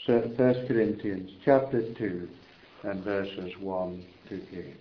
1 Corinthians chapter 2 and verses 1 to 8.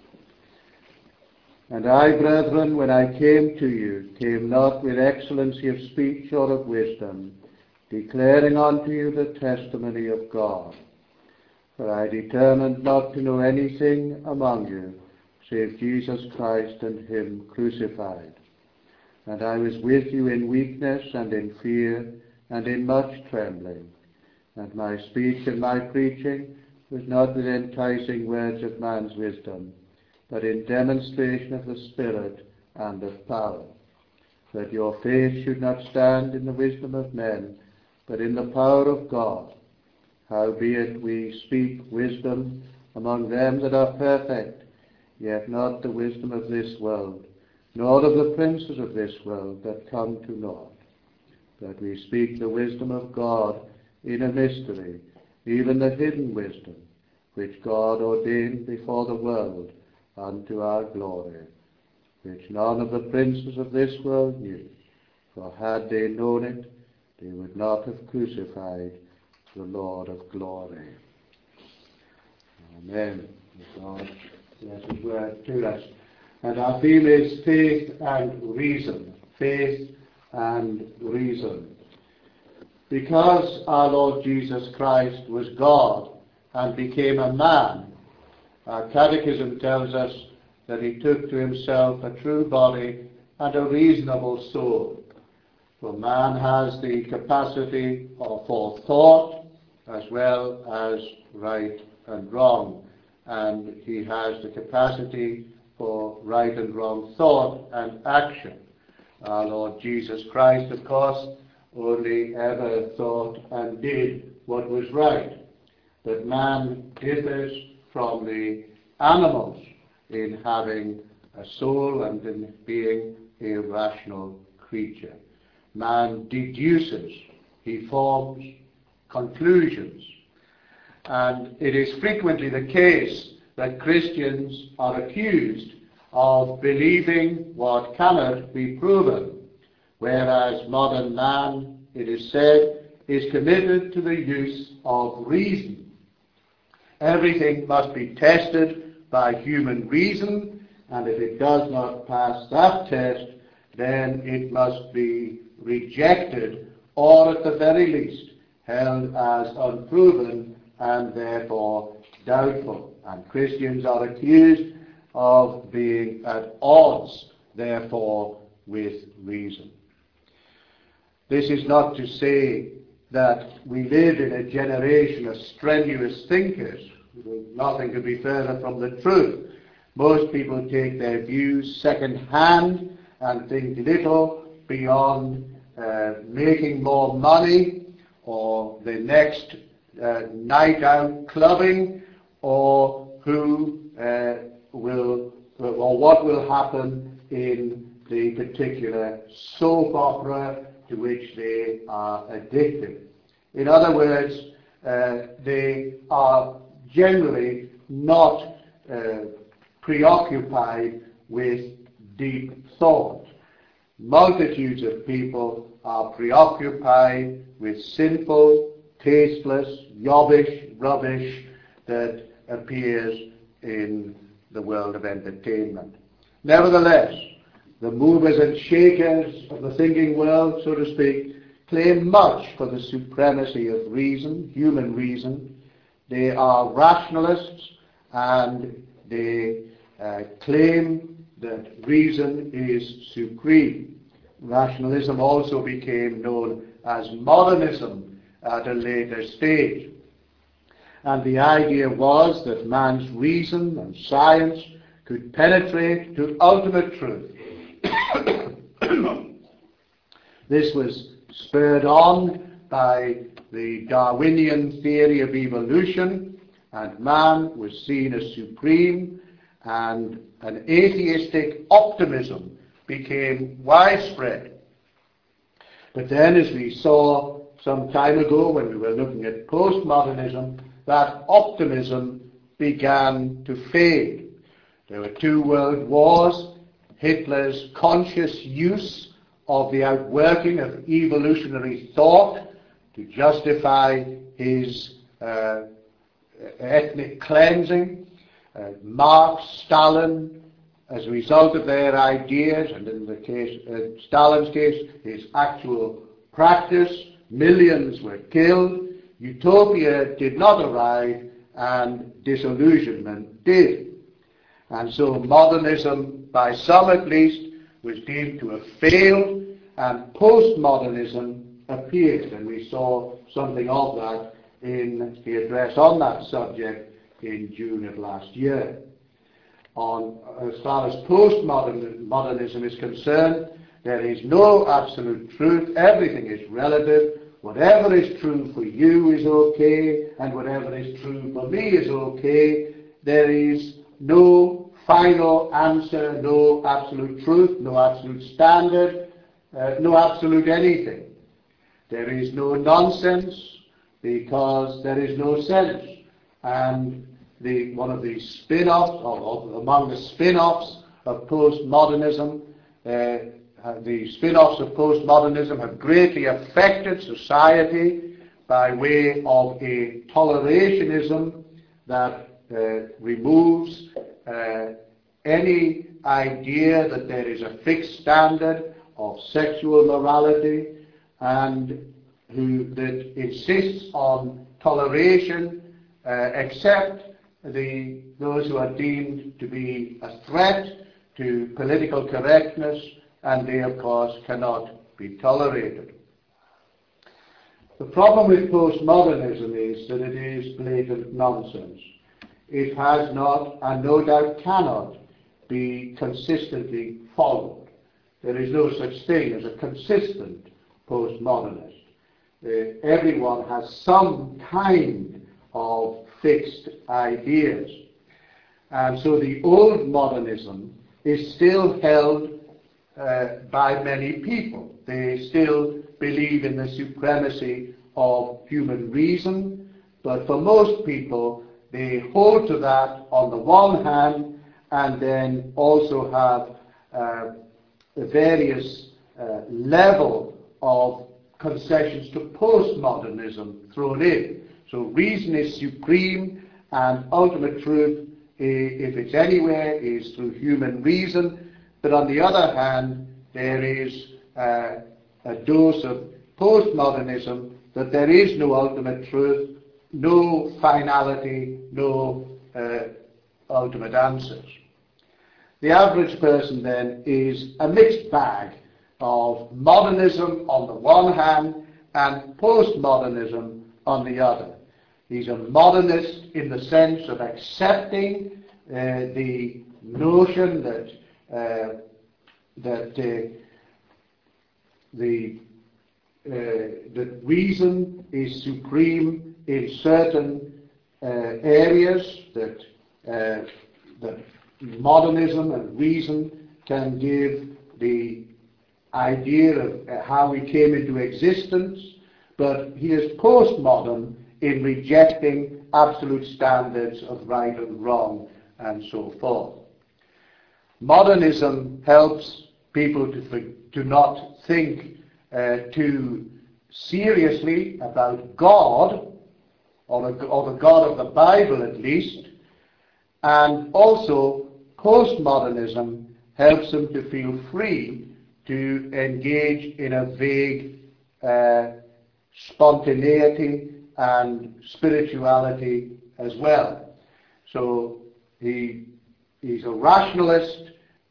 And I, brethren, when I came to you, came not with excellency of speech or of wisdom, declaring unto you the testimony of God. For I determined not to know anything among you, save Jesus Christ and him crucified. And I was with you in weakness and in fear and in much trembling. And my speech and my preaching was not with enticing words of man's wisdom, but in demonstration of the Spirit and of power, that your faith should not stand in the wisdom of men, but in the power of God. Howbeit we speak wisdom among them that are perfect, yet not the wisdom of this world, nor of the princes of this world that come to naught. But we speak the wisdom of God in a mystery, even the hidden wisdom, which God ordained before the world unto our glory, which none of the princes of this world knew. For had they known it, they would not have crucified the Lord of glory. Amen. God bless his word to us. And our theme is faith and reason. Faith and reason. Because our Lord Jesus Christ was God and became a man, our catechism tells us that he took to himself a true body and a reasonable soul. For man has the capacity for thought as well as right and wrong, and he has the capacity for right and wrong thought and action. Our Lord Jesus Christ, of course, only ever thought and did what was right. But man differs from the animals in having a soul and in being a rational creature. Man deduces, he forms conclusions. And it is frequently the case that Christians are accused of believing what cannot be proven, whereas modern man, it is said, is committed to the use of reason. Everything must be tested by human reason, and if it does not pass that test, then it must be rejected, or at the very least, held as unproven and therefore doubtful. And Christians are accused of being at odds, therefore, with reason. This is not to say that we live in a generation of strenuous thinkers. Nothing could be further from the truth. Most people take their views second-hand and think little beyond making more money, or the next night out clubbing, or what will happen in the particular soap opera to which they are addicted. In other words, they are generally not preoccupied with deep thought. Multitudes of people are preoccupied with sinful, tasteless, yobbish rubbish that appears in the world of entertainment. Nevertheless, the movers and shakers of the thinking world, so to speak, claim much for the supremacy of reason, human reason. They are rationalists, and they claim that reason is supreme. Rationalism also became known as modernism at a later stage. And the idea was that man's reason and science could penetrate to ultimate truth. This was spurred on by the Darwinian theory of evolution, and man was seen as supreme, and an atheistic optimism became widespread. But then, as we saw some time ago when we were looking at postmodernism, that optimism began to fade. There were 2 world wars, Hitler's conscious use of the outworking of evolutionary thought to justify his ethnic cleansing. Marx, Stalin, as a result of their ideas, and in the case, Stalin's case, his actual practice, millions were killed. Utopia did not arrive, and disillusionment did. And so modernism, by some at least, was deemed to have failed, and postmodernism appeared, and we saw something of that in the address on that subject in June of last year. As far as postmodernism is concerned, there is no absolute truth. Everything is relative. Whatever is true for you is okay, and whatever is true for me is okay. There is no final answer, no absolute truth, no absolute standard, no absolute anything. There is no nonsense because there is no sense. And one of the spin-offs, or among the spin-offs of postmodernism, the spin-offs of postmodernism have greatly affected society by way of a tolerationism that removes any idea that there is a fixed standard of sexual morality, and that insists on toleration except those who are deemed to be a threat to political correctness, and they, of course, cannot be tolerated. The problem with postmodernism is that it is blatant nonsense. It has not, and no doubt cannot, be consistently followed. There is no such thing as a consistent postmodernist. Everyone has some kind of fixed ideas. And so the old modernism is still held by many people. They still believe in the supremacy of human reason, but for most people, they hold to that on the one hand, and then also have the various level of concessions to postmodernism thrown in. So reason is supreme, and ultimate truth, if it's anywhere, is through human reason. But on the other hand, there is a dose of postmodernism that there is no ultimate truth, no finality, no ultimate answers. The average person then is a mixed bag of modernism on the one hand and postmodernism on the other. He's a modernist in the sense of accepting the notion that that reason is supreme in certain areas, that modernism and reason can give the idea of how we came into existence, but he is postmodern in rejecting absolute standards of right and wrong and so forth. Modernism helps people to not think too seriously about God, or the God of the Bible at least, and also postmodernism helps them to feel free to engage in a vague spontaneity and spirituality as well. So he's a rationalist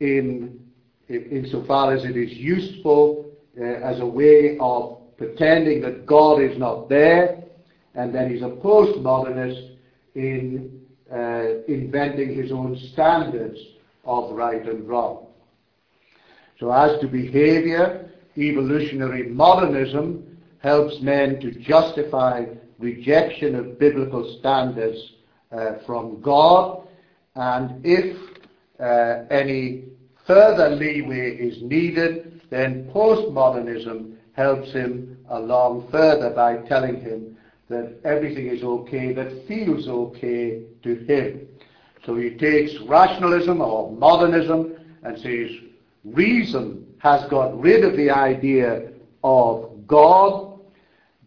insofar as it is useful as a way of pretending that God is not there, and then he's a postmodernist in inventing his own standards of right and wrong. So as to behavior, evolutionary modernism helps men to justify rejection of biblical standards from God, and if any further leeway is needed, then postmodernism helps him along further by telling him that everything is okay, that feels okay to him. So he takes rationalism or modernism and says reason has got rid of the idea of God,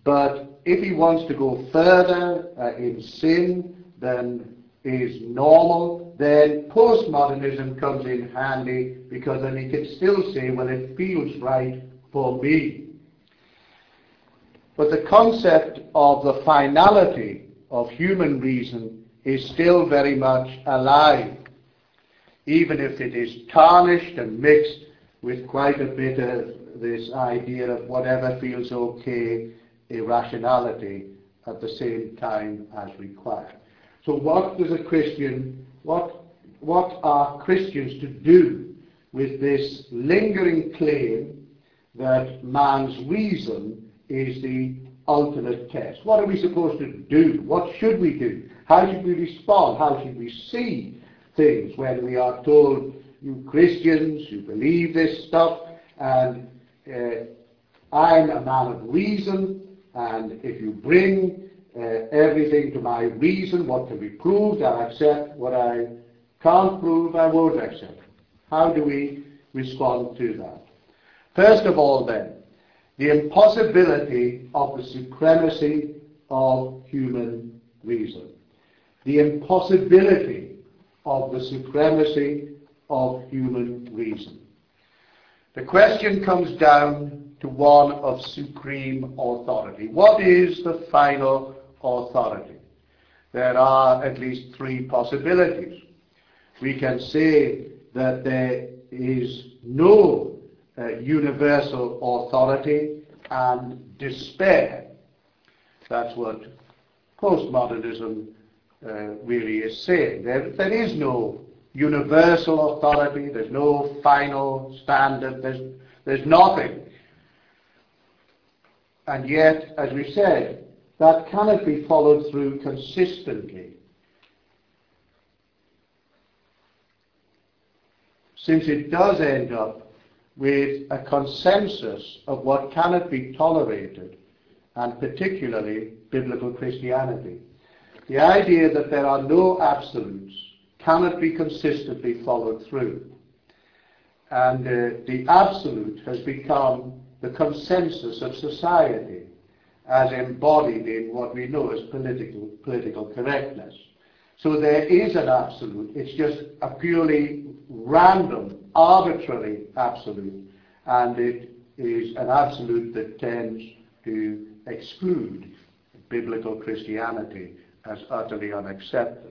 But if he wants to go further in sin than is normal, then postmodernism comes in handy, because then he can still say, well, it feels right for me. But the concept of the finality of human reason is still very much alive, even if it is tarnished and mixed with quite a bit of this idea of whatever feels okay, irrationality at the same time as required. So what does a Christian, what are Christians to do with this lingering claim that man's reason is the ultimate test? What are we supposed to do? What should we do? How should we respond? How should we see things when we are told, you Christians, you believe this stuff, and I'm a man of reason, and if you bring everything to my reason, what can be proved, I'll accept. What I can't prove, I won't accept. How do we respond to that? First of all, then, the impossibility of the supremacy of human reason. The impossibility of the supremacy of human reason. The question comes down to one of supreme authority. What is the final authority? There are at least three possibilities. We can say that there is no universal authority and despair. That's what postmodernism really is saying. There is no universal authority, there's no final standard, there's nothing. And yet, as we said, that cannot be followed through consistently, since it does end up with a consensus of what cannot be tolerated, and particularly biblical Christianity. The idea that there are no absolutes cannot be consistently followed through. And the absolute has become the consensus of society, as embodied in what we know as political correctness. So there is an absolute. It's just a purely random, arbitrary absolute, and it is an absolute that tends to exclude biblical Christianity as utterly unacceptable.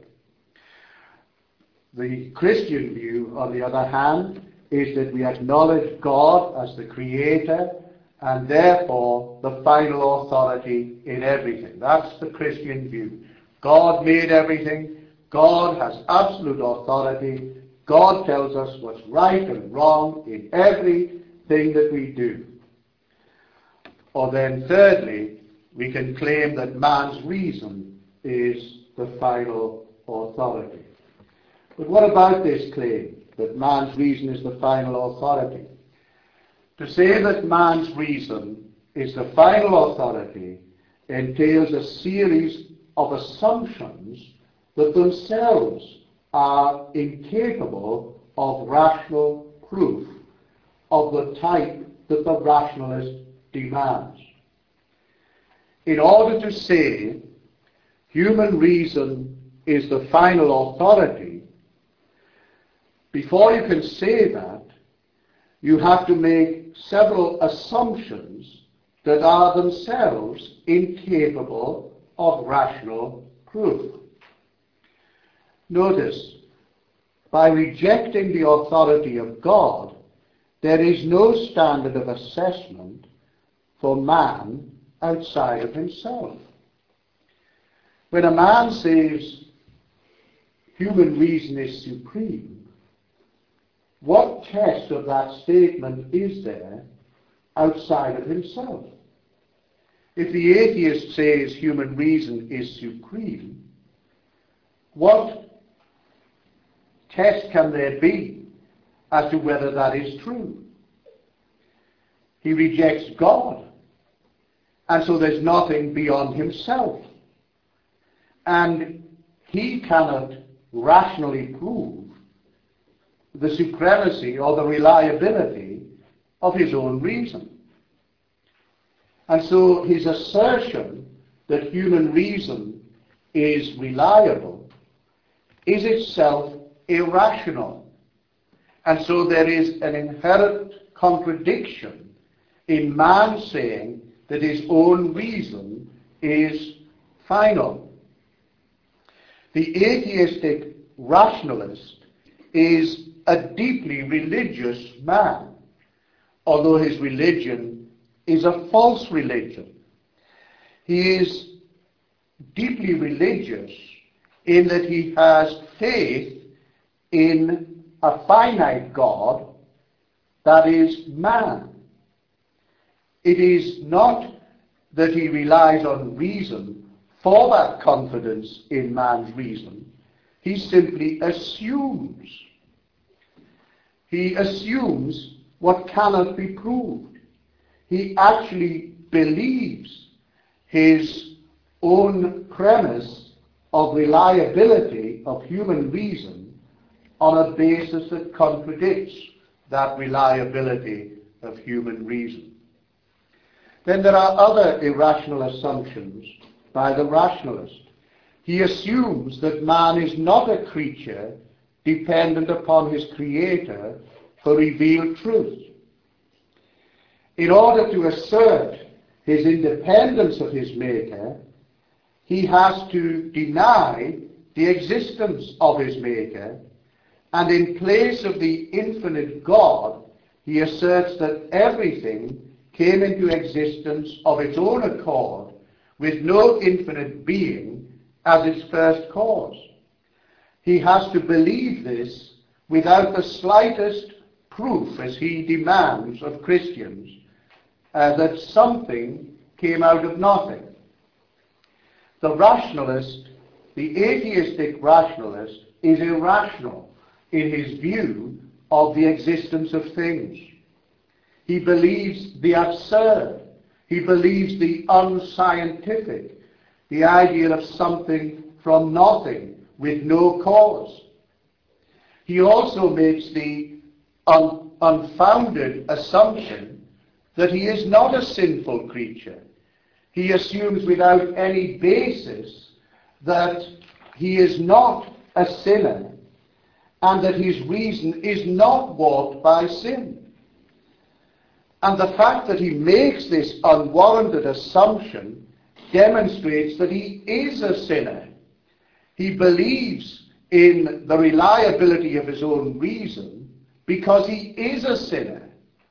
The Christian view, on the other hand, is that we acknowledge God as the creator and therefore the final authority in everything. That's the Christian view. God made everything. God has absolute authority. God tells us what's right and wrong in everything that we do. Or then thirdly, we can claim that man's reason is the final authority. But what about this claim that man's reason is the final authority? To say that man's reason is the final authority entails a series of assumptions that themselves are incapable of rational proof of the type that the rationalist demands. In order to say human reason is the final authority, before you can say that, you have to make several assumptions that are themselves incapable of rational proof. Notice, by rejecting the authority of God, there is no standard of assessment for man outside of himself. When a man says human reason is supreme, what test of that statement is there outside of himself? If the atheist says human reason is supreme, what test can there be as to whether that is true? He rejects God, and so there's nothing beyond himself. And he cannot rationally prove the supremacy or the reliability of his own reason. And so his assertion that human reason is reliable is itself irrational. And so there is an inherent contradiction in man saying that his own reason is final. The atheistic rationalist is a deeply religious man, although his religion is a false religion. He is deeply religious in that he has faith in a finite God, that is man. It is not that he relies on reason for that confidence in man's reason. He simply assumes. He assumes what cannot be proved. He actually believes his own premise of reliability of human reason on a basis that contradicts that reliability of human reason. Then there are other irrational assumptions by the rationalist. He assumes that man is not a creature dependent upon his creator for revealed truth. In order to assert his independence of his maker, he has to deny the existence of his maker, and in place of the infinite God, he asserts that everything came into existence of its own accord, with no infinite being as its first cause. He has to believe this without the slightest proof, as he demands of Christians, that something came out of nothing. The rationalist, the atheistic rationalist, is irrational in his view of the existence of things. He believes the absurd. He believes the unscientific, the idea of something from nothing with no cause. He also makes the unfounded assumption that he is not a sinful creature. He assumes without any basis that he is not a sinner and that his reason is not warped by sin. And the fact that he makes this unwarranted assumption demonstrates that he is a sinner. He believes in the reliability of his own reason because he is a sinner.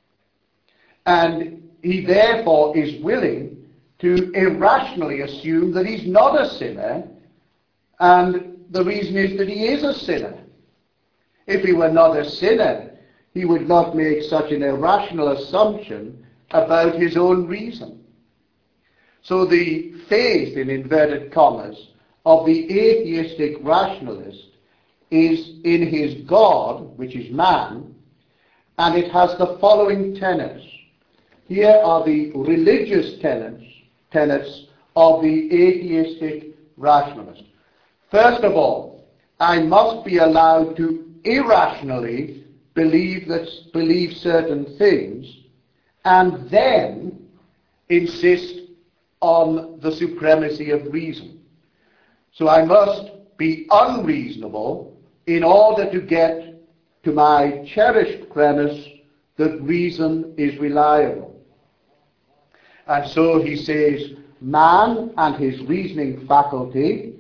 And he therefore is willing to irrationally assume that he's not a sinner, and the reason is that he is a sinner. If he were not a sinner, he would not make such an irrational assumption about his own reason. So the faith, in inverted commas, of the atheistic rationalist is in his God, which is man, and it has the following tenets. Here are the religious tenets of the atheistic rationalist. First of all, I must be allowed to irrationally believe certain things and then insist on the supremacy of reason. So I must be unreasonable in order to get to my cherished premise that reason is reliable. And so he says, man and his reasoning faculty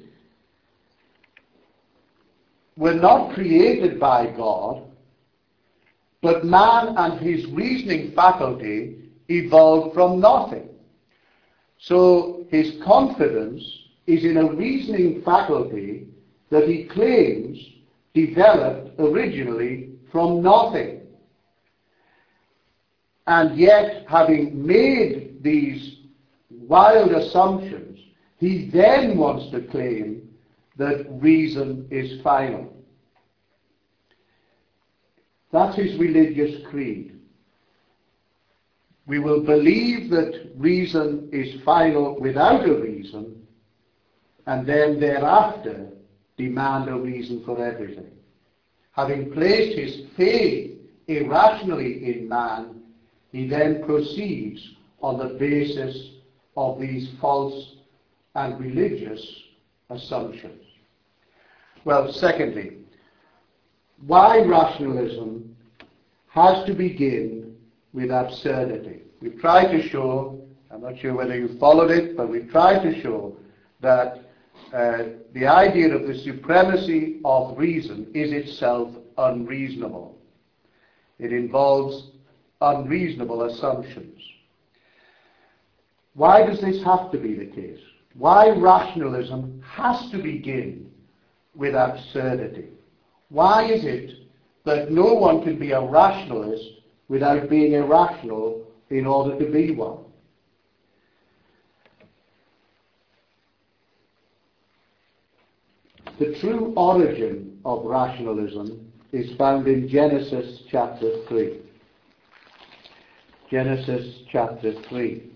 were not created by God, but man and his reasoning faculty evolved from nothing. So his confidence is in a reasoning faculty that he claims developed originally from nothing. And yet, having made these wild assumptions, he then wants to claim that reason is final. That's his religious creed. We will believe that reason is final without a reason, and then thereafter demand a reason for everything. Having placed his faith irrationally in man, he then proceeds on the basis of these false and religious assumptions. Well, secondly, why rationalism has to begin with absurdity. We've tried to show, I'm not sure whether you followed it, but we've tried to show that the idea of the supremacy of reason is itself unreasonable. It involves unreasonable assumptions. Why does this have to be the case? Why rationalism has to begin with absurdity? Why is it that no one can be a rationalist without being irrational in order to be one? The true origin of rationalism is found in Genesis chapter 3. Genesis chapter 3,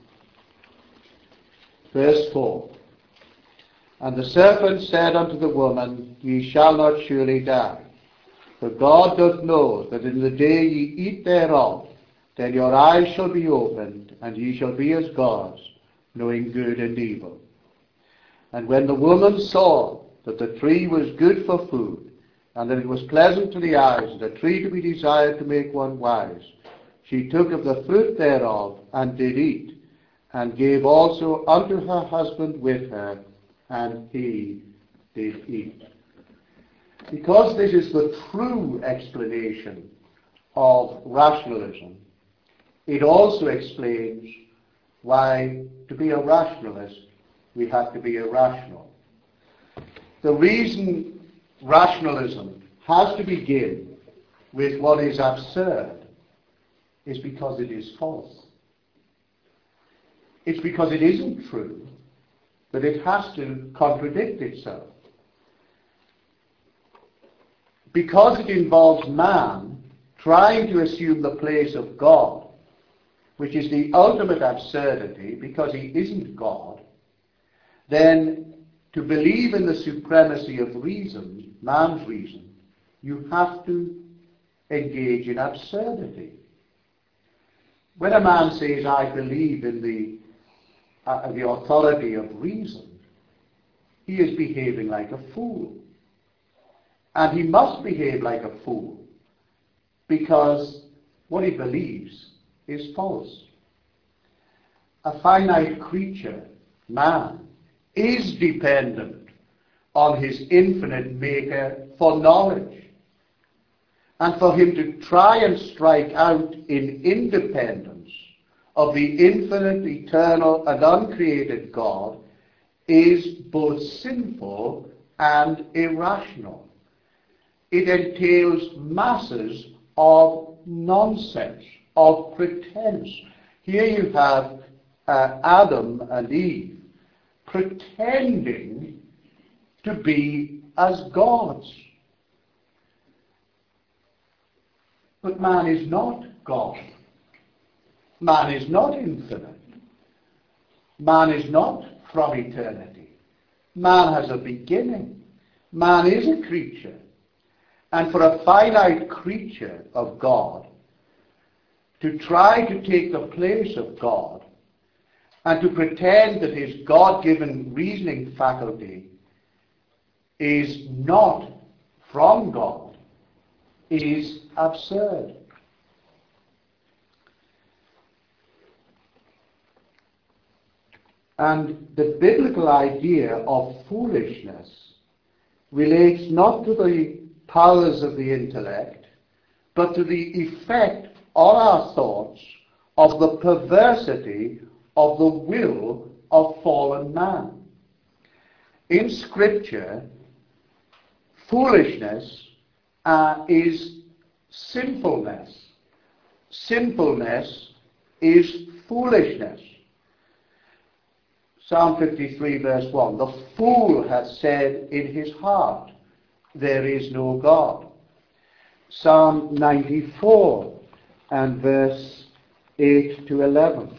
verse 4. And the serpent said unto the woman, Ye shall not surely die. For God doth know that in the day ye eat thereof, then your eyes shall be opened, and ye shall be as gods, knowing good and evil. And when the woman saw that the tree was good for food, and that it was pleasant to the eyes, and a tree to be desired to make one wise, she took of the fruit thereof, and did eat, and gave also unto her husband with her, and he did eat. Because this is the true explanation of rationalism, it also explains why, to be a rationalist, we have to be irrational. The reason rationalism has to begin with what is absurd is because it is false. It's because it isn't true that it has to contradict itself. Because it involves man trying to assume the place of God, which is the ultimate absurdity because he isn't God, then to believe in the supremacy of reason, man's reason, you have to engage in absurdity. When a man says, I believe in the authority of reason, he is behaving like a fool. And he must behave like a fool because what he believes is false. A finite creature, man, is dependent on his infinite maker for knowledge. And for him to try and strike out in independence of the infinite, eternal, and uncreated God is both sinful and irrational. It entails masses of nonsense, of pretense. Here you have Adam and Eve pretending to be as gods. But man is not God. Man is not infinite. Man is not from eternity. Man has a beginning. Man is a creature. And for a finite creature of God to try to take the place of God and to pretend that his God-given reasoning faculty is not from God is absurd. And the biblical idea of foolishness relates not to the powers of the intellect, but to the effect on our thoughts of the perversity of the will of fallen man. In Scripture, foolishness is sinfulness. Sinfulness is foolishness. Psalm 53 verse 1, the fool hath said in his heart, there is no God. Psalm 94 and verse 8 to 11.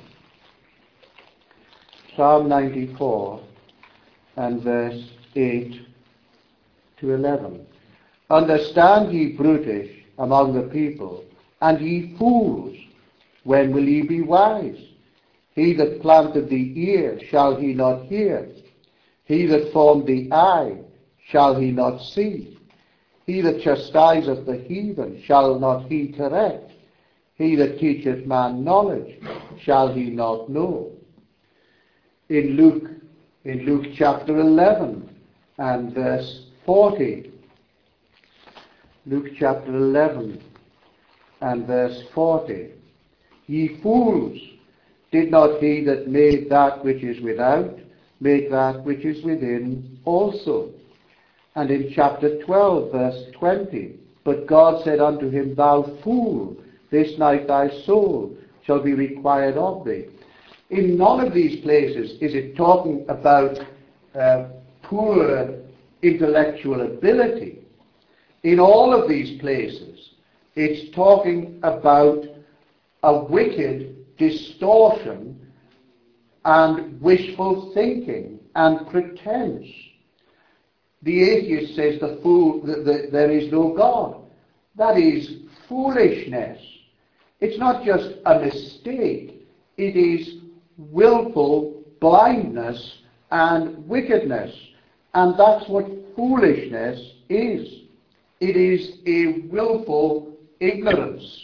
Psalm 94 and verse 8 to 11. Understand ye brutish among the people, and ye fools, when will ye be wise? He that planted the ear, shall he not hear? He that formed the eye, shall he not see? He that chastiseth the heathen, shall not he correct? He that teacheth man knowledge, shall he not know? In Luke chapter 11 and verse 40, Luke chapter 11 and verse 40, Ye fools, did not he that made that which is without make that which is within also? And in chapter 12, verse 20, But God said unto him, Thou fool, this night thy soul shall be required of thee. In none of these places is it talking about poor intellectual ability. In all of these places, it's talking about a wicked distortion and wishful thinking and pretense. The atheist says the fool that there is no God. That is foolishness. It's not just a mistake. It is willful blindness and wickedness. And that's what foolishness is. It is a willful ignorance.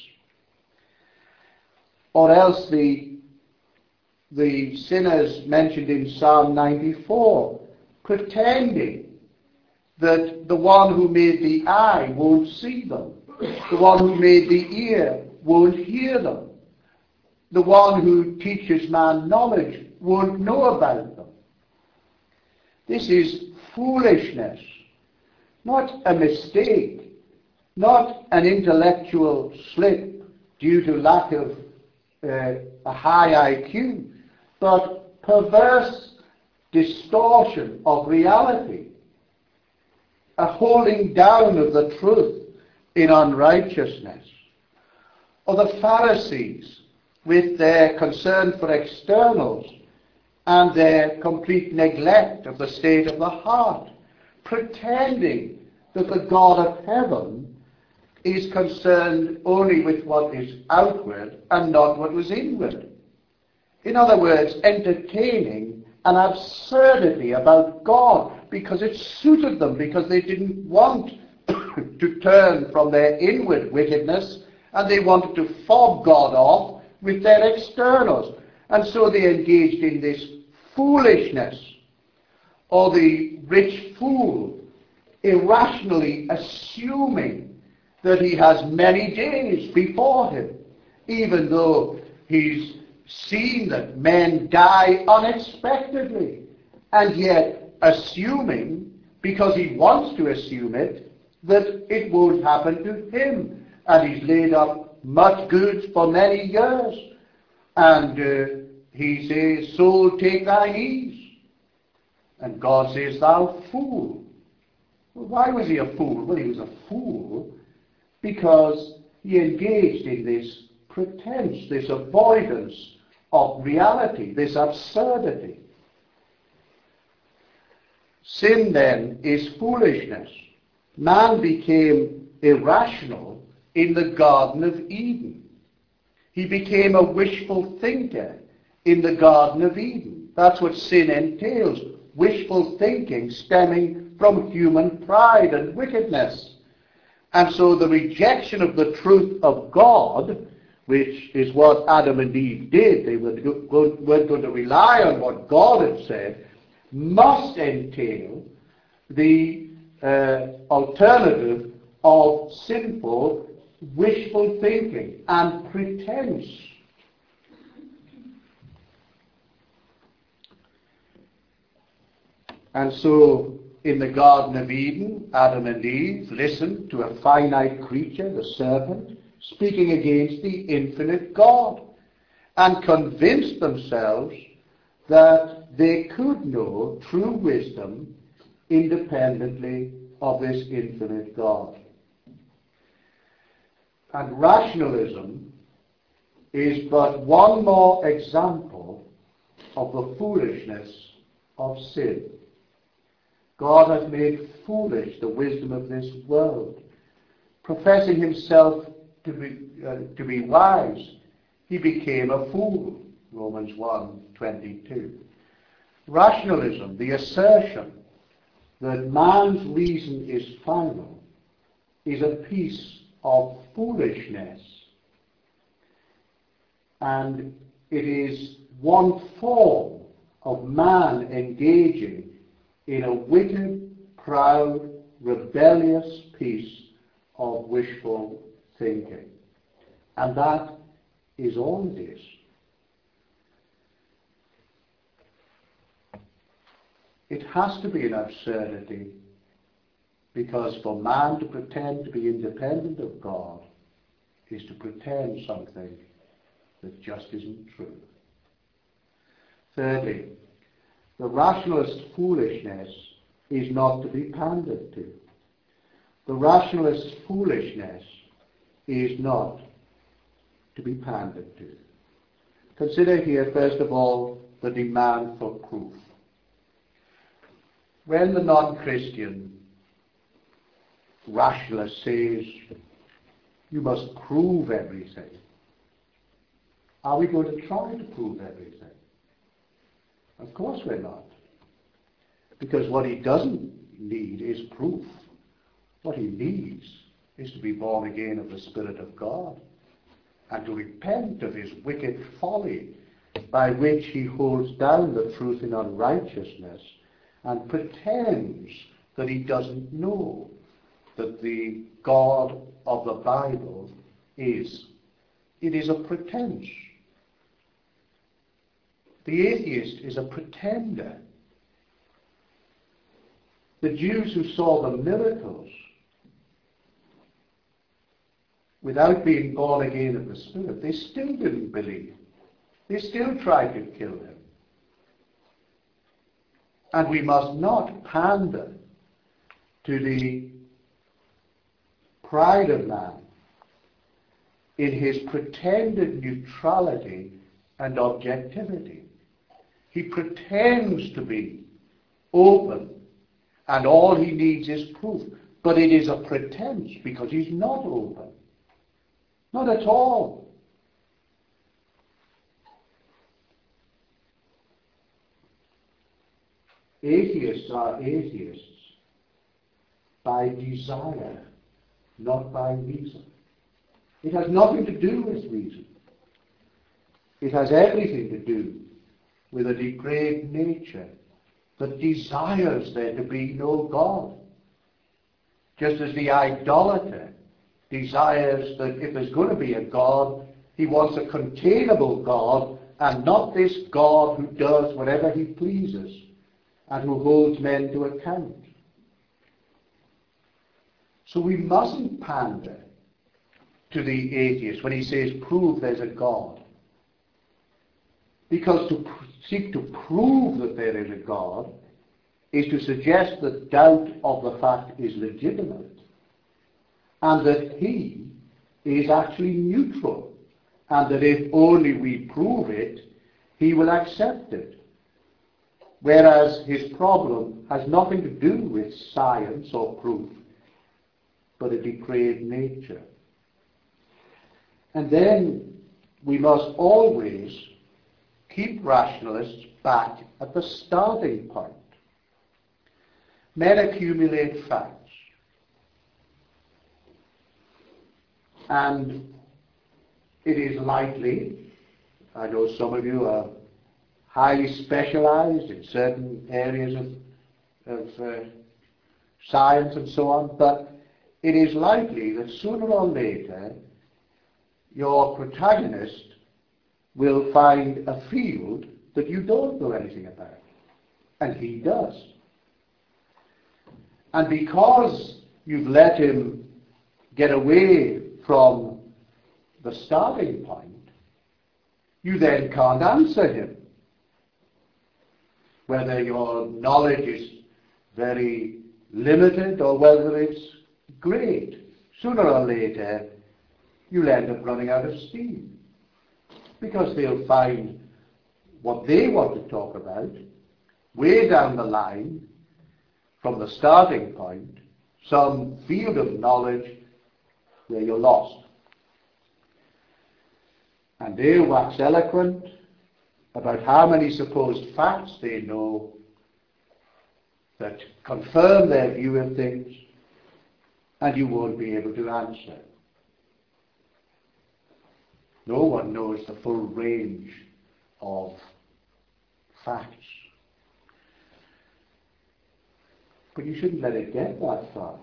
Or else the sinners mentioned in Psalm 94, pretending that the one who made the eye won't see them, the one who made the ear won't hear them, the one who teaches man knowledge won't know about them. This is foolishness, not a mistake, not an intellectual slip due to lack of a high IQ, but perverse distortion of reality, a holding down of the truth in unrighteousness. Or the Pharisees, with their concern for externals and their complete neglect of the state of the heart, pretending that the God of heaven is concerned only with what is outward and not what was inward. In other words, entertaining an absurdity about God because it suited them, because they didn't want to turn from their inward wickedness and they wanted to fob God off with their externals. And so they engaged in this foolishness. Or the rich fool irrationally assuming that he has many days before him, even though he's seen that men die unexpectedly, and yet assuming, because he wants to assume it, that it won't happen to him, and he's laid up much goods for many years, and he says, Soul, take thine ease. And God says, Thou fool. Well, why was he a fool? Well, he was a fool because he engaged in this pretense, this avoidance of reality, this absurdity. Sin, then, is foolishness. Man became irrational in the Garden of Eden. He became a wishful thinker in the Garden of Eden. That's what sin entails, wishful thinking stemming from human pride and wickedness. And so the rejection of the truth of God, which is what Adam and Eve did, they weren't going to rely on what God had said, must entail the alternative of sinful, wishful thinking and pretense. And so, in the Garden of Eden, Adam and Eve listened to a finite creature, the serpent, speaking against the infinite God, and convinced themselves that they could know true wisdom independently of this infinite God. And rationalism is but one more example of the foolishness of sin. God has made foolish the wisdom of this world. Professing himself to be wise, he became a fool. Romans 1:22. Rationalism, the assertion that man's reason is final, is a piece of foolishness. And it is one form of man engaging in a wicked, proud, rebellious piece of wishful thinking. And that is all it is. It has to be an absurdity, because for man to pretend to be independent of God is to pretend something that just isn't true. Thirdly, the rationalist foolishness is not to be pandered to. The rationalist foolishness is not to be pandered to. Consider here, first of all, the demand for proof. When the non-Christian rationalist says, you must prove everything, are we going to try to prove everything? Of course we're not. Because what he doesn't need is proof. What he needs is to be born again of the Spirit of God and to repent of his wicked folly by which he holds down the truth in unrighteousness and pretends that he doesn't know that the God of the Bible is. It is a pretense. The atheist is a pretender. The Jews who saw the miracles without being born again of the Spirit, they still didn't believe. They still tried to kill him. And we must not pander to the pride of man in his pretended neutrality and objectivity. He pretends to be open, and all he needs is proof. But it is a pretense, because he's not open. Not at all. Atheists are atheists by desire, not by reason. It has nothing to do with reason. It has everything to do with a depraved nature that desires there to be no God. Just as the idolater desires that if there's going to be a God, he wants a containable God and not this God who does whatever he pleases and who holds men to account. So we mustn't pander to the atheist when he says, prove there's a God. Because to seek to prove that there is a God is to suggest that doubt of the fact is legitimate and that he is actually neutral and that if only we prove it, he will accept it. Whereas his problem has nothing to do with science or proof, but a depraved nature. And then we must always keep rationalists back at the starting point. Men accumulate facts. And it is likely, I know some of you are highly specialized in certain areas of science and so on, but it is likely that sooner or later your protagonist will find a field that you don't know anything about. And he does. And because you've let him get away from the starting point, you then can't answer him. Whether your knowledge is very limited or whether it's great, sooner or later you'll end up running out of steam. Because they'll find what they want to talk about way down the line from the starting point, some field of knowledge where you're lost. And they'll wax eloquent about how many supposed facts they know that confirm their view of things, and you won't be able to answer. No one knows the full range of facts. But you shouldn't let it get that far.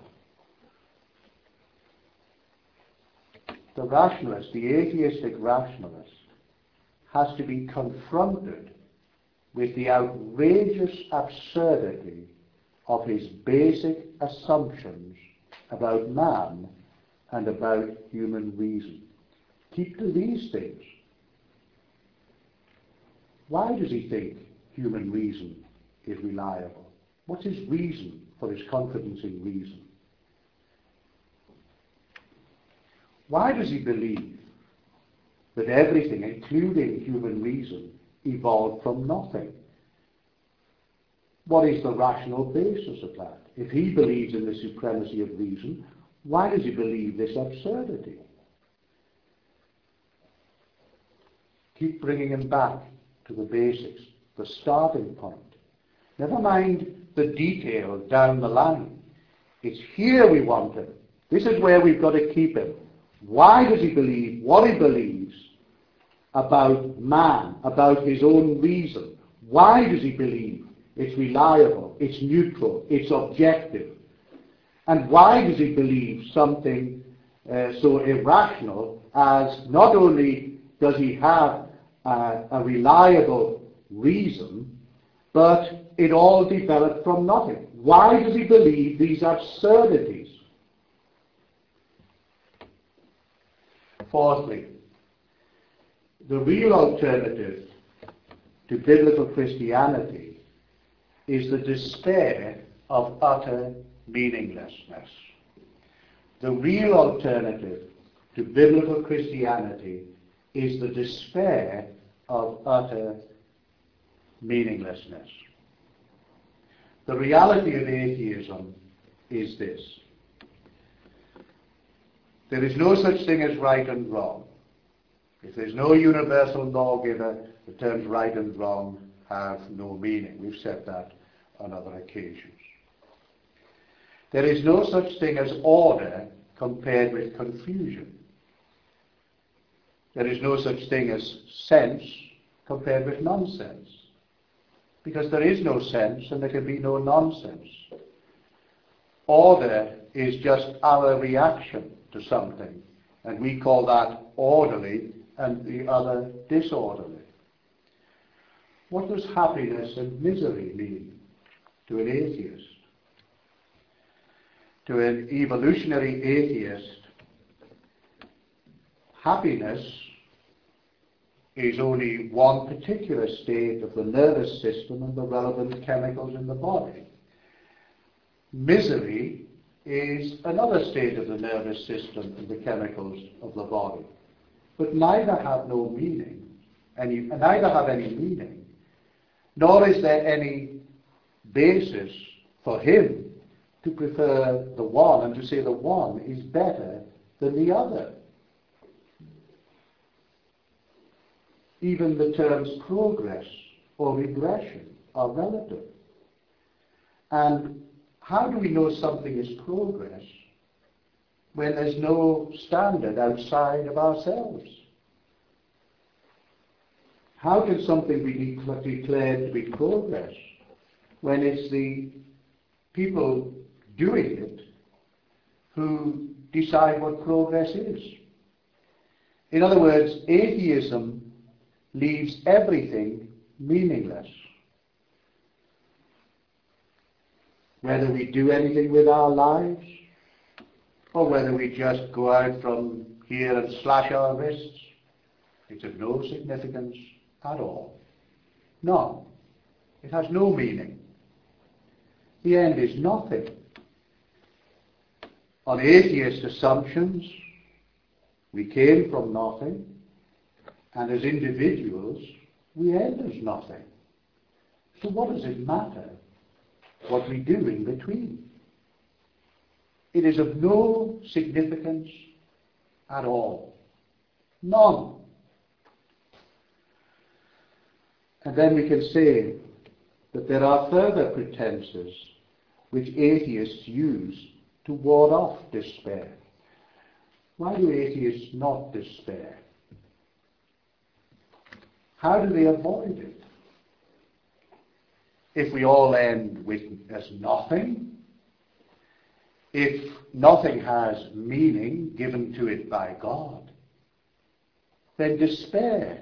The rationalist, the atheistic rationalist, has to be confronted with the outrageous absurdity of his basic assumptions about man and about human reason. Keep to these things. Why does he think human reason is reliable? What's his reason for his confidence in reason? Why does he believe that everything, including human reason, evolved from nothing? What is the rational basis of that? If he believes in the supremacy of reason, why does he believe this absurdity? Keep bringing him back to the basics, the starting point. Never mind the detail down the line. It's here we want him. This is where we've got to keep him. Why does he believe what he believes about man, about his own reason? Why does he believe it's reliable, it's neutral, it's objective? And why does he believe something so irrational as not only does he have a reliable reason, but it all developed from nothing? Why does he believe these absurdities? Fourthly, the real alternative to biblical Christianity is the despair of utter meaninglessness. The real alternative to biblical Christianity is the despair of utter meaninglessness. The reality of atheism is this: there is no such thing as right and wrong. If there's no universal lawgiver, the terms right and wrong have no meaning. We've said that on other occasions. There is no such thing as order compared with confusion. There is no such thing as sense compared with nonsense. Because there is no sense and there can be no nonsense. Order is just our reaction to something, and we call that orderly and the other disorderly. What does happiness and misery mean to an atheist? To an evolutionary atheist, happiness is only one particular state of the nervous system and the relevant chemicals in the body. Misery is another state of the nervous system and the chemicals of the body. But neither have no meaning, neither have any meaning, nor is there any basis for him to prefer the one and to say the one is better than the other. Even the terms progress or regression are relative. And how do we know something is progress when there's no standard outside of ourselves? How can something be declared to be progress when it's the people doing it who decide what progress is? In other words, atheism leaves everything meaningless. Whether we do anything with our lives, or whether we just go out from here and slash our wrists, it's of no significance at all. None. It has no meaning. The end is nothing. On atheist assumptions, we came from nothing, and as individuals, we end as nothing. So what does it matter what we do in between? It is of no significance at all. None. And then we can say that there are further pretenses which atheists use to ward off despair. Why do atheists not despair? How do they avoid it? If we all end with as nothing, if nothing has meaning given to it by God, then despair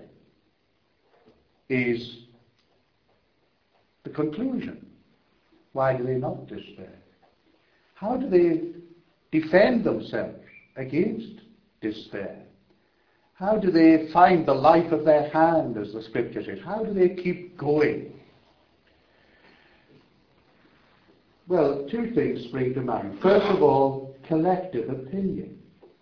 is the conclusion. Why do they not despair? How do they defend themselves against despair? How do they find the light of their hand, as the scripture says? How do they keep going? Well, two things spring to mind. First of all, collective opinion.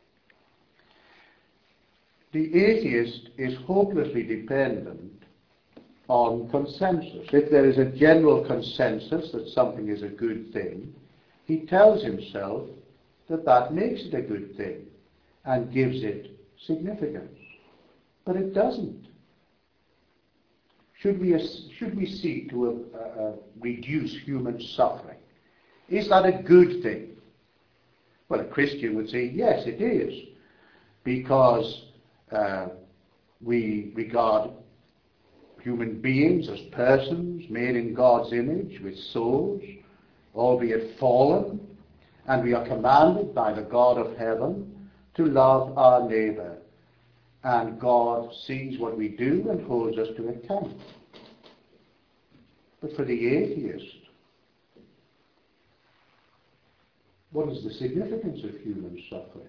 The atheist is hopelessly dependent on consensus. If there is a general consensus that something is a good thing, he tells himself that that makes it a good thing and gives it significance. But it doesn't. Should we seek to reduce human suffering? Is that a good thing? Well, a Christian would say, yes, it is, because we regard human beings as persons made in God's image with souls, albeit fallen, and we are commanded by the God of heaven to love our neighbour, and God sees what we do and holds us to account. But for the atheist, what is the significance of human suffering?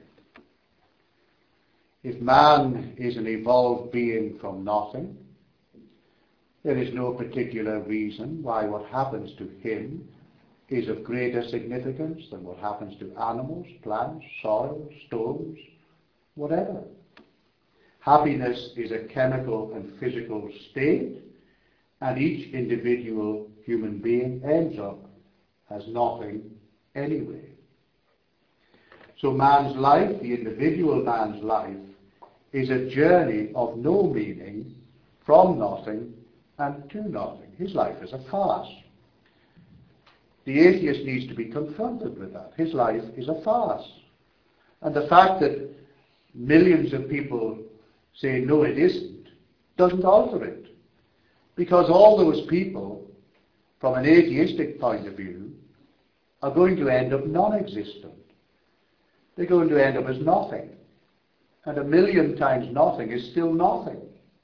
If man is an evolved being from nothing, there is no particular reason why what happens to him is of greater significance than what happens to animals, plants, soil, stones, whatever. Happiness is a chemical and physical state, and each individual human being ends up as nothing anyway. So man's life, the individual man's life, is a journey of no meaning from nothing and to nothing. His life is a farce. The atheist needs to be confronted with that. His life is a farce. And the fact that millions of people say, no, it isn't, doesn't alter it. Because all those people, from an atheistic point of view, are going to end up non-existent. They're going to end up as nothing. And 1,000,000 times nothing is still nothing.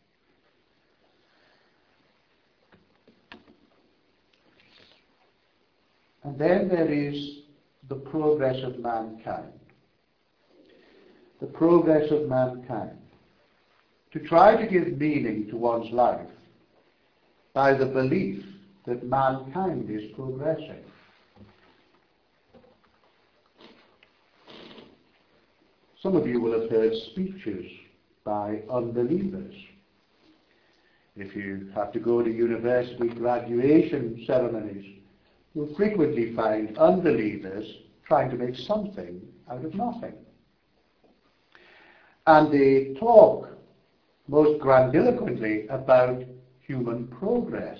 And then there is the progress of mankind. The progress of mankind. To try to give meaning to one's life by the belief that mankind is progressing. Some of you will have heard speeches by unbelievers. If you have to go to university graduation ceremonies, you'll frequently find unbelievers trying to make something out of nothing. And they talk most grandiloquently about human progress.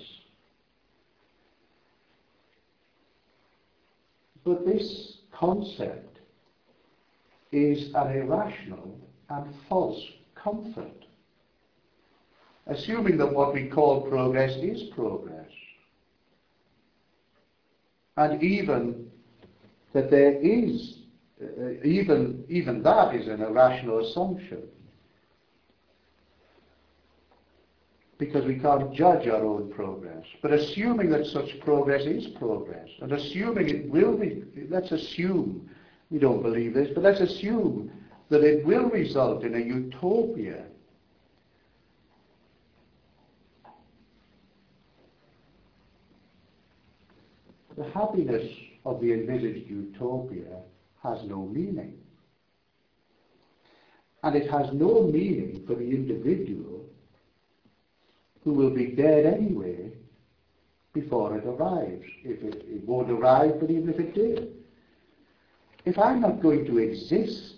But this concept is an irrational and false comfort, assuming that what we call progress is progress. And even that there is, even that is an irrational assumption, because we can't judge our own progress. But assuming that such progress is progress, and assuming it will be, let's assume, we don't believe this, but let's assume that it will result in a utopia. The happiness of the envisaged utopia has no meaning. And it has no meaning for the individual who will be dead anyway before it arrives. It won't arrive, but even if it did. If I'm not going to exist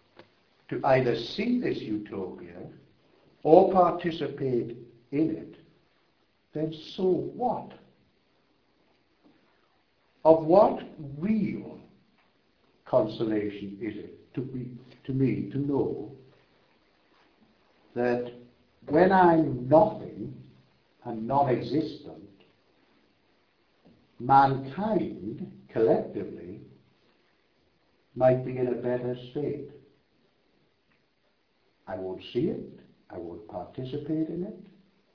to either see this utopia or participate in it, then so what? Of what real consolation is it to me to know that when I'm nothing and non-existent, mankind collectively might be in a better state? I won't see it, I won't participate in it,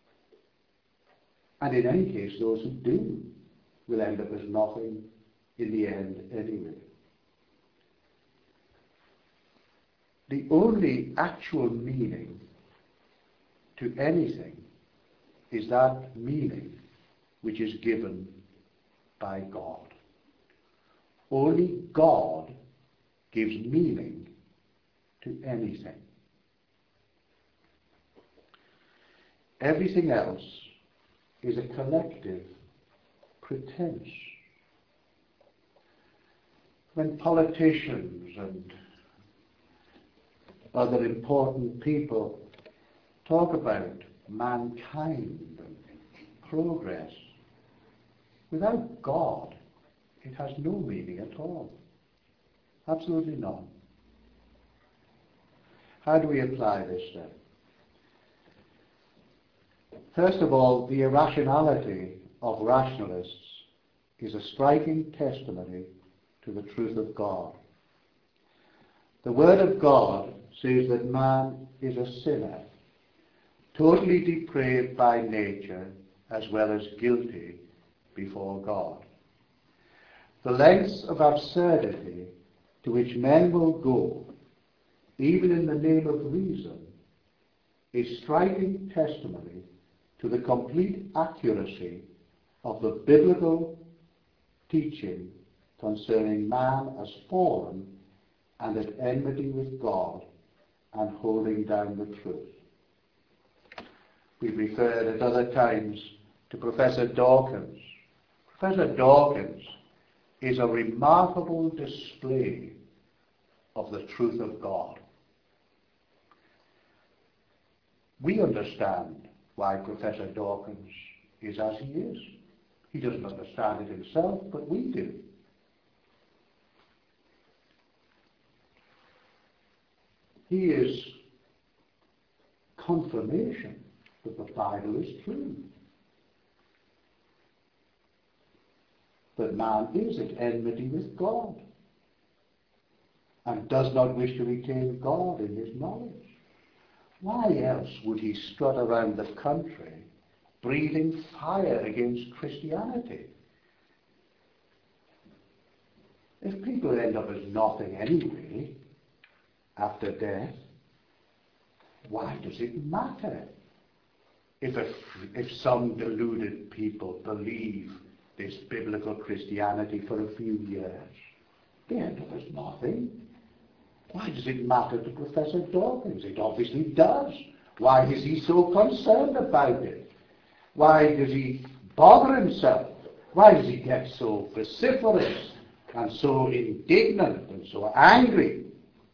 and in any case those who do will end up as nothing in the end anyway. The only actual meaning to anything is that meaning which is given by God. Only God gives meaning to anything. Everything else is a collective pretense. When politicians and other important people talk about mankind and progress, without God, it has no meaning at all. Absolutely none. How do we apply this then? First of all, the irrationality of rationalists is a striking testimony to the truth of God. The Word of God says that man is a sinner, totally depraved by nature as well as guilty before God. The lengths of absurdity to which men will go, even in the name of reason, is striking testimony to the complete accuracy of the biblical teaching concerning man as fallen and at enmity with God and holding down the truth. We've referred at other times to Professor Dawkins. Professor Dawkins is a remarkable display of the truth of God. We understand why Professor Dawkins is as he is. He doesn't understand it himself, but we do. He is confirmation that the Bible is true. That man is at enmity with God and does not wish to retain God in his knowledge. Why else would he strut around the country breathing fire against Christianity? If people end up as nothing anyway after death, why does it matter if some deluded people believe this biblical Christianity for a few years? They end up as nothing. Why does it matter to Professor Dawkins? It obviously does. Why is he so concerned about it? Why does he bother himself? Why does he get so vociferous and so indignant and so angry?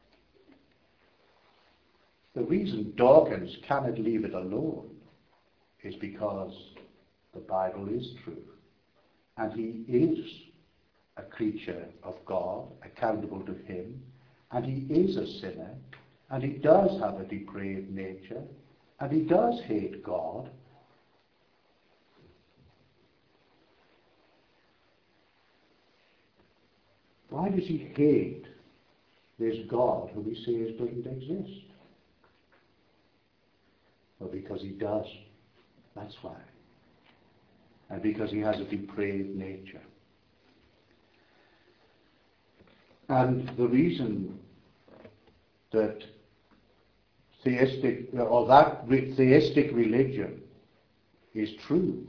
The reason Dawkins cannot leave it alone is because the Bible is true. And he is a creature of God, accountable to him. And he is a sinner, and he does have a depraved nature, and he does hate God. Why does he hate this God who he says doesn't exist? Well, because he does. That's why. And because he has a depraved nature. And the reason that theistic religion is true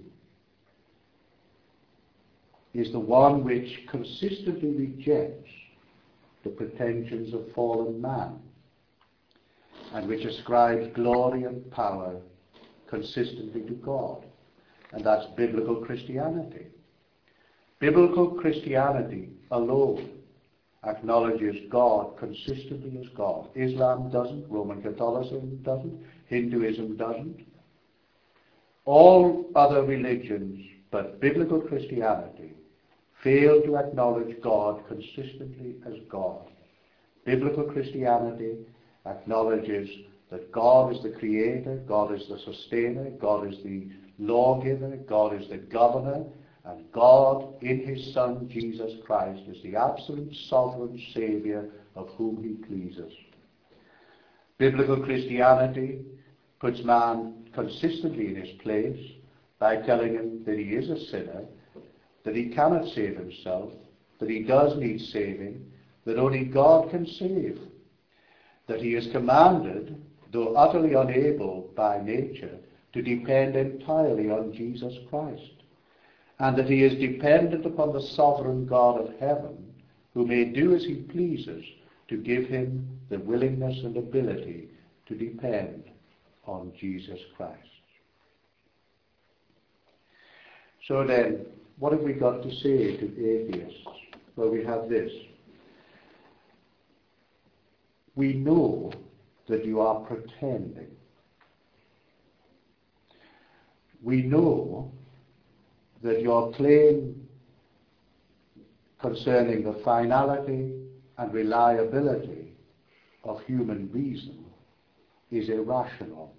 is the one which consistently rejects the pretensions of fallen man and which ascribes glory and power consistently to God. And that's biblical Christianity. Biblical Christianity alone acknowledges God consistently as God. Islam doesn't, Roman Catholicism doesn't, Hinduism doesn't. All other religions but biblical Christianity fail to acknowledge God consistently as God. Biblical Christianity acknowledges that God is the creator, God is the sustainer, God is the lawgiver, God is the governor, and God in his Son Jesus Christ is the absolute sovereign Saviour of whom he pleases. Biblical Christianity puts man consistently in his place by telling him that he is a sinner, that he cannot save himself, that he does need saving, that only God can save, that he is commanded, though utterly unable by nature, to depend entirely on Jesus Christ, and that he is dependent upon the sovereign God of heaven, who may do as he pleases to give him the willingness and ability to depend on Jesus Christ. So then, what have we got to say to atheists? Well, we have this. We know that you are pretending. We know that your claim concerning the finality and reliability of human reason is irrational.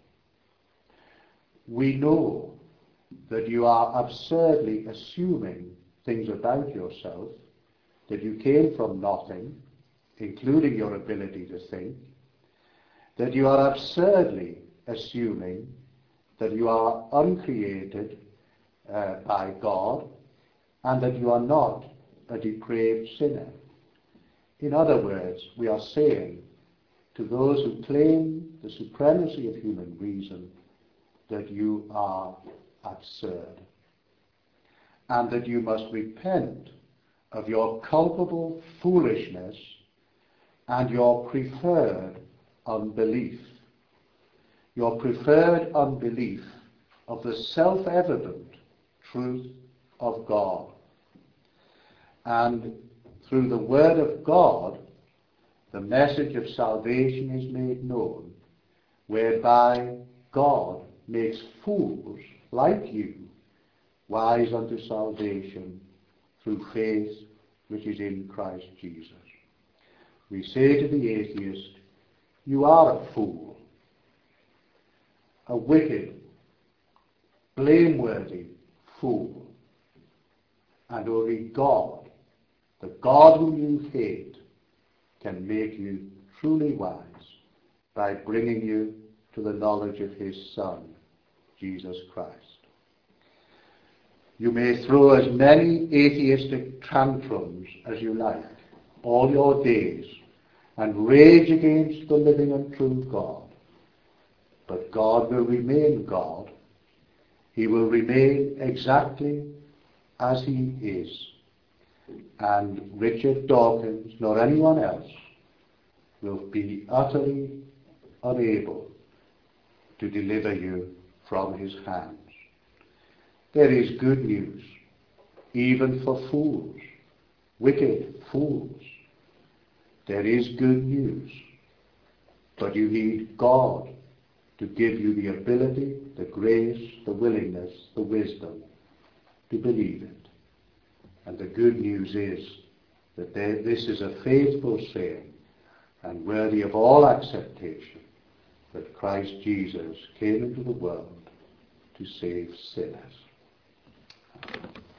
We know that you are absurdly assuming things about yourself, that you came from nothing, including your ability to think, that you are absurdly assuming that you are uncreated by God, and that you are not a depraved sinner. In other words, we are saying to those who claim the supremacy of human reason that you are absurd, and that you must repent of your culpable foolishness and your preferred unbelief. Your preferred unbelief of the self-evident truth of God. And through the Word of God, the message of salvation is made known, whereby God makes fools like you wise unto salvation through faith which is in Christ Jesus. We say to the atheist, you are a fool, a wicked, blameworthy fool, and only God, the God whom you hate, can make you truly wise by bringing you to the knowledge of his Son, Jesus Christ. You may throw as many atheistic tantrums as you like all your days and rage against the living and true God, but God will remain God. He will remain exactly as he is. And Richard Dawkins, nor anyone else, will be utterly unable to deliver you from his hands. There is good news, even for fools, wicked fools. There is good news, but you need God to give you the ability, the grace, the willingness, the wisdom to believe it. And the good news is that this is a faithful saying and worthy of all acceptation, that Christ Jesus came into the world to save sinners.